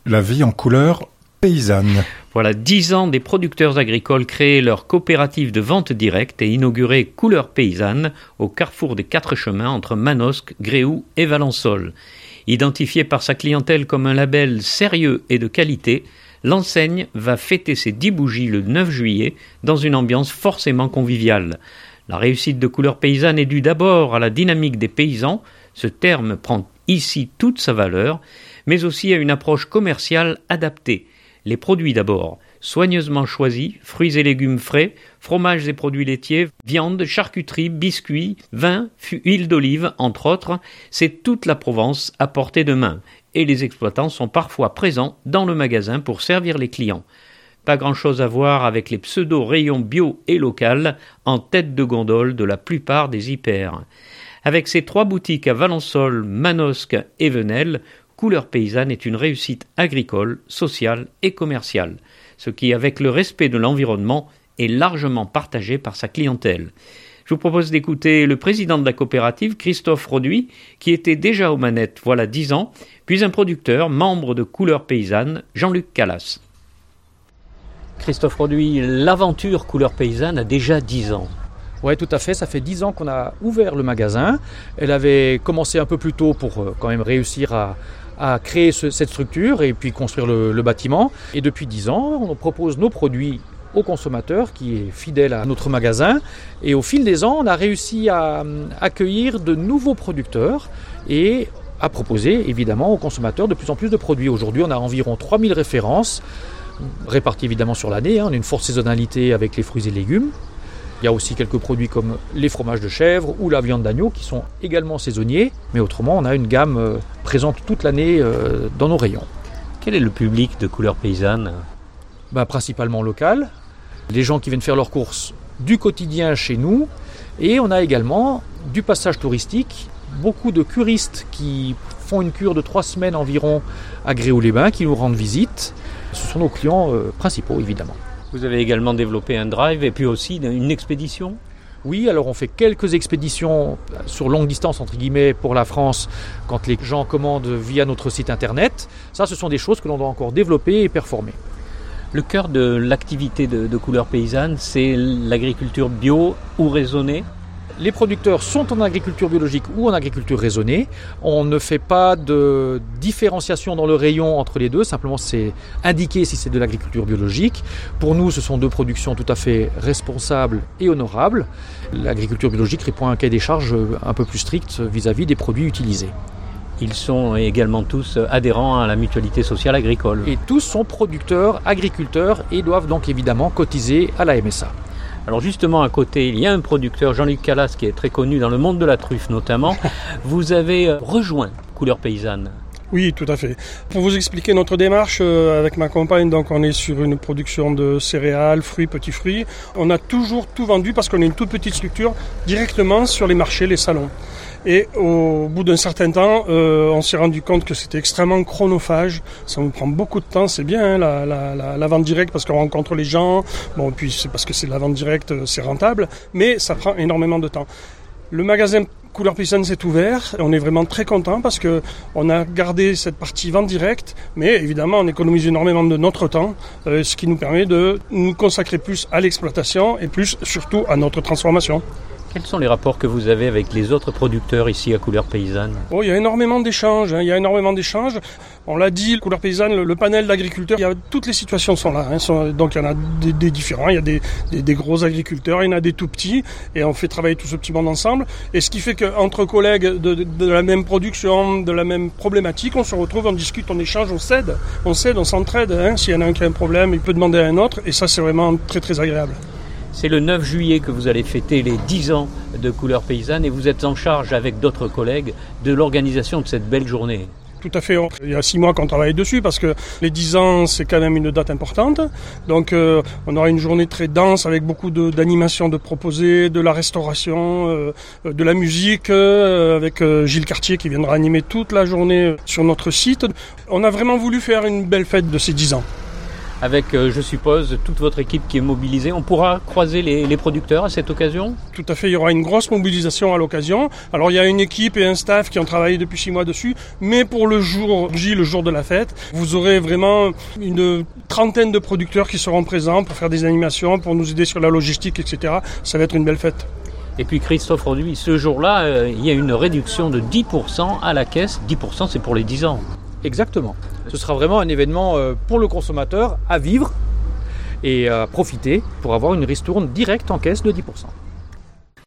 la vie en couleur paysanne. Voilà, 10 ans des producteurs agricoles créaient leur coopérative de vente directe et inauguré Couleurs Paysannes au carrefour des 4 chemins entre Manosque, Gréoux et Valençol. Identifié par sa clientèle comme un label sérieux et de qualité, l'enseigne va fêter ses 10 bougies le 9 juillet dans une ambiance forcément conviviale. La réussite de Couleurs Paysannes est due d'abord à la dynamique des paysans, ce terme prend ici toute sa valeur, mais aussi à une approche commerciale adaptée. Les produits d'abord, soigneusement choisis, fruits et légumes frais, fromages et produits laitiers, viande, charcuterie, biscuits, vin, huile d'olive, entre autres, c'est toute la Provence à portée de main. Et les exploitants sont parfois présents dans le magasin pour servir les clients. Pas grand-chose à voir avec les pseudo-rayons bio et local en tête de gondole de la plupart des hyper. Avec ses 3 boutiques à Valençol, Manosque et Venelle, Couleurs Paysannes est une réussite agricole, sociale et commerciale, ce qui, avec le respect de l'environnement, est largement partagé par sa clientèle. Je vous propose d'écouter le président de la coopérative, Christophe Roduit, qui était déjà aux manettes voilà 10 ans, puis un producteur, membre de Couleurs Paysannes, Jean-Luc Calas. Christophe Roduit, l'aventure Couleurs Paysannes a déjà 10 ans. Oui, tout à fait. Ça fait 10 ans qu'on a ouvert le magasin. Elle avait commencé un peu plus tôt pour quand même réussir à créer cette structure et puis construire le bâtiment. Et depuis 10 ans, on propose nos produits au consommateur qui est fidèle à notre magasin. Et au fil des ans, on a réussi à accueillir de nouveaux producteurs et à proposer évidemment aux consommateurs de plus en plus de produits. Aujourd'hui, on a environ 3000 références réparties évidemment sur l'année. On a une forte saisonnalité avec les fruits et légumes. Il y a aussi quelques produits comme les fromages de chèvre ou la viande d'agneau qui sont également saisonniers. Mais autrement, on a une gamme présente toute l'année dans nos rayons. Quel est le public de Couleurs Paysannes ? Principalement local. Les gens qui viennent faire leurs courses du quotidien chez nous. Et on a également du passage touristique. Beaucoup de curistes qui font une cure de 3 semaines environ à Gréoux-les-Bains qui nous rendent visite. Ce sont nos clients principaux évidemment. Vous avez également développé un drive et puis aussi une expédition ? Oui, alors on fait quelques expéditions sur longue distance entre guillemets pour la France quand les gens commandent via notre site internet. Ça, ce sont des choses que l'on doit encore développer et performer. Le cœur de l'activité de Couleurs Paysannes, c'est l'agriculture bio ou raisonnée ? Les producteurs sont en agriculture biologique ou en agriculture raisonnée. On ne fait pas de différenciation dans le rayon entre les deux, simplement c'est indiqué si c'est de l'agriculture biologique. Pour nous, ce sont 2 productions tout à fait responsables et honorables. L'agriculture biologique répond à un cahier des charges un peu plus strict vis-à-vis des produits utilisés. Ils sont également tous adhérents à la mutualité sociale agricole. Et tous sont producteurs, agriculteurs et doivent donc évidemment cotiser à la MSA. Alors justement à côté, il y a un producteur, Jean-Luc Calas, qui est très connu dans le monde de la truffe notamment. Vous avez rejoint Couleurs Paysannes. Oui, tout à fait. Pour vous expliquer notre démarche avec ma compagne, donc on est sur une production de céréales, fruits, petits fruits. On a toujours tout vendu parce qu'on est une toute petite structure directement sur les marchés, les salons. Et au bout d'un certain temps, on s'est rendu compte que c'était extrêmement chronophage. Ça nous prend beaucoup de temps. C'est bien la vente directe parce qu'on rencontre les gens. Bon, puis c'est parce que c'est la vente directe, c'est rentable. Mais ça prend énormément de temps. Le magasin Couleurs Paysannes s'est ouvert. On est vraiment très content parce que on a gardé cette partie vente directe. Mais évidemment, on économise énormément de notre temps, ce qui nous permet de nous consacrer plus à l'exploitation et plus surtout à notre transformation. Quels sont les rapports que vous avez avec les autres producteurs ici à Couleurs Paysannes ? Il y a énormément d'échanges. On l'a dit, Couleurs Paysannes, le panel d'agriculteurs, toutes les situations sont là. Donc il y en a des différents, il y a des gros agriculteurs, il y en a des tout petits, et on fait travailler tout ce petit monde ensemble. Et ce qui fait qu'entre collègues de la même production, de la même problématique, on se retrouve, on discute, on échange, on s'aide, on s'entraide. S'il y en a un qui a un problème, il peut demander à un autre, et ça c'est vraiment très très agréable. C'est le 9 juillet que vous allez fêter les 10 ans de Couleurs Paysannes et vous êtes en charge avec d'autres collègues de l'organisation de cette belle journée. Tout à fait. Il y a 6 mois qu'on travaille dessus parce que les 10 ans, c'est quand même une date importante. Donc, on aura une journée très dense avec beaucoup d'animations de proposées, de la restauration, de la musique, avec Gilles Cartier qui viendra animer toute la journée sur notre site. On a vraiment voulu faire une belle fête de ces 10 ans. avec, je suppose, toute votre équipe qui est mobilisée. On pourra croiser les producteurs à cette occasion ? Tout à fait, il y aura une grosse mobilisation à l'occasion. Alors il y a une équipe et un staff qui ont travaillé depuis 6 mois dessus, mais pour le jour J, le jour de la fête, vous aurez vraiment une trentaine de producteurs qui seront présents pour faire des animations, pour nous aider sur la logistique, etc. Ça va être une belle fête. Et puis Christophe Roduit, ce jour-là, il y a une réduction de 10% à la caisse. 10% c'est pour les 10 ans. Exactement. Ce sera vraiment un événement pour le consommateur à vivre et à profiter pour avoir une ristourne directe en caisse de 10%.